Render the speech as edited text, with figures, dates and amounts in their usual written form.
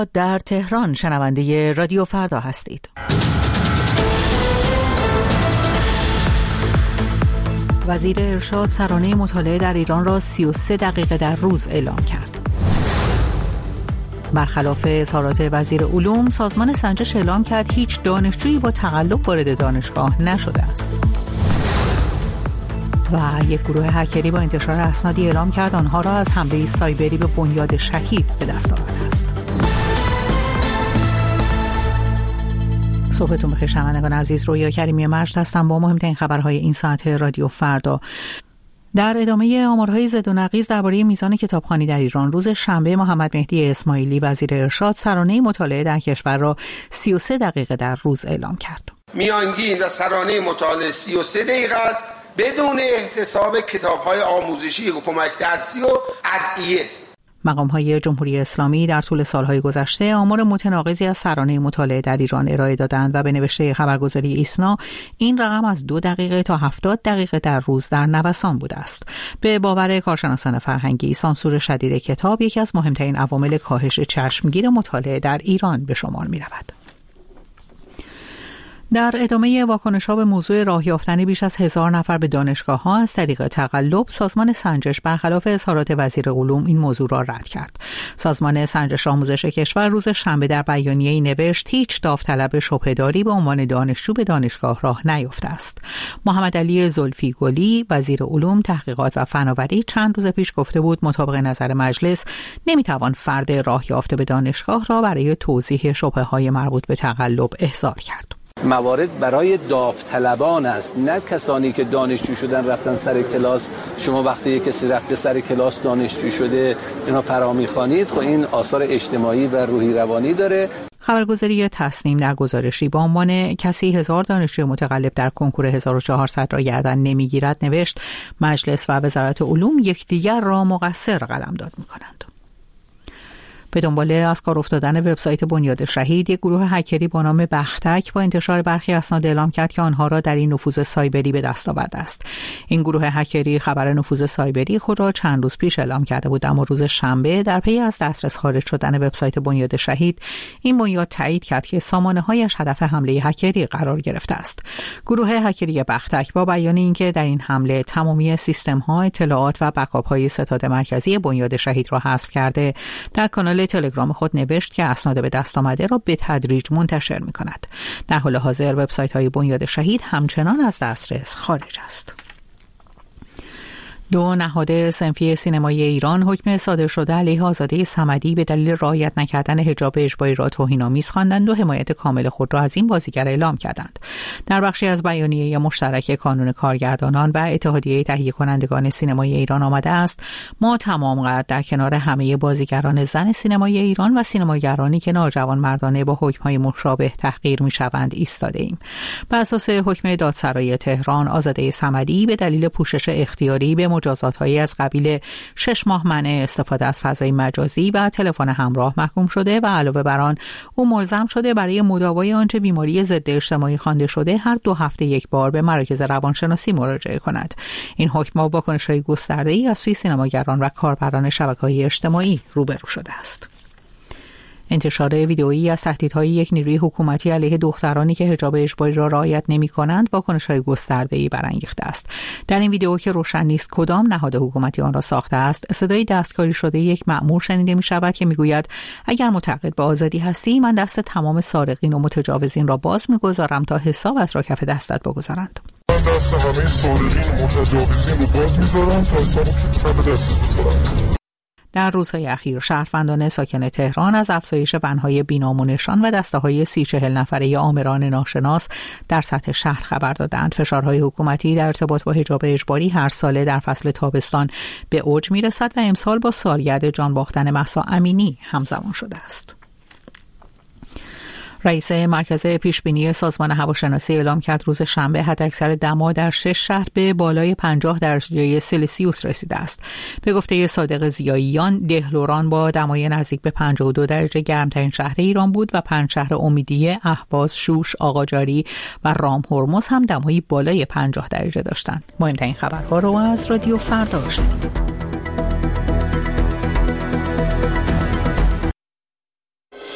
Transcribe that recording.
در تهران شنونده رادیو فردا هستید. وزیر ارشاد سرانه مطالعه در ایران را 33 دقیقه در روز اعلام کرد. برخلاف اظهارات وزیر علوم، سازمان سنجش اعلام کرد هیچ دانشجویی با تقلب وارد دانشگاه نشده است. و یک گروه هکری با انتشار اسنادی اعلام کرد آنها را از حمله سایبری به بنیاد شهید به دست آورده است. صبحتون بخیر شنوندگان عزیز، رویا کریمی مجد هستم با مهمترین خبرهای این ساعت رادیو فردا. در ادامه آمارهای زد و نقیض درباره میزان کتابخوانی در ایران، روز شنبه محمد مهدی اسماعیلی وزیر ارشاد سرانه مطالعه در کشور را 33 دقیقه در روز اعلام کرد. میانگین و سرانه مطالعه 33 دقیقه است بدون احتساب کتاب‌های آموزشی و کمک درسی و ادعیه. مقام‌های جمهوری اسلامی در طول سالهای گذشته آمار متناقضی از سرانه مطالعه در ایران ارائه دادند و به نوشته خبرگزاری ایسنا این رقم از 2 دقیقه تا 70 دقیقه در روز در نوسان بوده است. به باور کارشناسان فرهنگی، سانسور شدید کتاب یکی از مهمترین عوامل کاهش چشمگیر مطالعه در ایران به شمار می‌رود. در ادامه واکنش‌ها به موضوع راه یافتن بیش از 1000 نفر به دانشگاه‌ها از طریق تقلب، سازمان سنجش برخلاف اظهارات وزیر علوم این موضوع را رد کرد. سازمان سنجش آموزش کشور روز شنبه در بیانیه‌ای نوشت هیچ داوطلب شبهه‌داری به عنوان دانشجو به دانشگاه راه نیافته است. محمد علی زلفی گلی وزیر علوم، تحقیقات و فناوری چند روز پیش گفته بود مطابق نظر مجلس نمی‌توان فرد راه یافته به دانشگاه را برای توضیح شبهه‌های مربوط به تقلب احضار کرد. موارد برای داوطلبان است، نه کسانی که دانشجو شدن رفتن سر کلاس. شما وقتی کسی رفته سر کلاس دانشجو شده اینا فرا می‌خوانید، خب این آثار اجتماعی و روحی روانی داره. خبرگزاری تصنیم در گزارشی با عنوان کسی 1000 دانشجوی متقلب در کنکور 1400 را گردن نمیگیرد نوشت مجلس و وزارت علوم یکدیگر را مقصر قلمداد می‌کنند. به دنبال از کار افتادن وبسایت بنیاد شهید، یک گروه هکری با نام بختک با انتشار برخی اسناد اعلام کرد که آنها را در این نفوذ سایبری به دست آورده است. این گروه هکری خبر نفوذ سایبری خود را چند روز پیش اعلام کرده بود، اما روز شنبه در پی از دسترس خارج شدن وبسایت بنیاد شهید، این بنیاد تایید کرد که سامانه‌هایش هدف حمله هکری قرار گرفته است. گروه هکری بختک با بیان اینکه در این حمله تمامی سیستم‌ها اطلاعات و بکاپ‌های ستاد مرکزی بنیاد شهید را حذف کرده، در کانال تلگرام خود نوشت که اسناد به دست آمده را به تدریج منتشر می‌کند. در حال حاضر وبسایت‌های بنیاد شهید همچنان از دسترس خارج است. 2 نهاد صنفی سینمایی ایران حکم صادر شده علیه آزاده صمدی به دلیل رعایت نکردن حجاب اجباری را توهین‌آمیز خواندند و حمایت کامل خود را از این بازیگر اعلام کردند. در بخشی از بیانیه مشترک کانون کارگردانان و اتحادیه تهیه کنندگان سینمای ایران آمده است ما تمام قد در کنار همه بازیگران زن سینمای ایران و سینماگرانی که ناجوانمردانه با حکم‌های مشابه تحقیر می‌شوند ایستاده‌ایم. بر اساس حکم دادسرای تهران، آزاده صمدی به دلیل پوشش اختیاری به مجازات‌هایی از قبیل 6 ماه منع استفاده از فضای مجازی و تلفن همراه محکوم شده و علاوه بر آن او ملزم شده برای مداوای آنچه بیماری ضد اجتماعی خوانده شده هر 2 هفته یک بار به مراکز روانشناسی مراجعه کند. این حکم با واکنش‌های گسترده‌ای از سوی سینماگران و کاربران شبکه‌های اجتماعی روبرو شده است. انتشار ویدئویی از تهدیدهای یک نیروی حکومتی علیه دخترانی که حجاب اجباری را رعایت نمی‌کنند واکنش‌های گسترده‌ای برانگیخته است. در این ویدئو که روشن نیست کدام نهاد حکومتی آن را ساخته است، صدای دستکاری شده یک مأمور شنیده می‌شود که می‌گوید اگر معتقد به آزادی هستی من دست تمام سارقین و متجاوزین را باز می‌گذارم تا حسابت را کف دستت بگذارند. من دست همه سارقین و متجاوزین رو باز می‌ذارم تا حسابت کف دستت بگذارم. در روزهای اخیر شهروندان ساکن تهران از افزایش بن‌های بی‌نام و نشان و دسته‌های 30-40 نفره آمران ناشناس در سطح شهر خبر دادند. فشارهای حکومتی در ارتباط با حجاب اجباری هر ساله در فصل تابستان به اوج می‌رسد و امسال با سالگرد جان باختن مهسا امینی همزمان شده است. رئیس مرکز پیشبینی سازمان هواشناسی اعلام کرد روز شنبه حداکثر دما در 6 شهر به بالای 50 درجه سلسیوس رسیده است. به گفته صادق ضیاییان، دهلوران با دمای نزدیک به 52 درجه گرمترین شهر ایران بود و 5 شهر امیدیه، اهواز، شوش، آقاجاری و رام هرمز هم دمایی بالای 50 درجه داشتند. مهمترین خبرها رو از رادیو فردا شنیدید.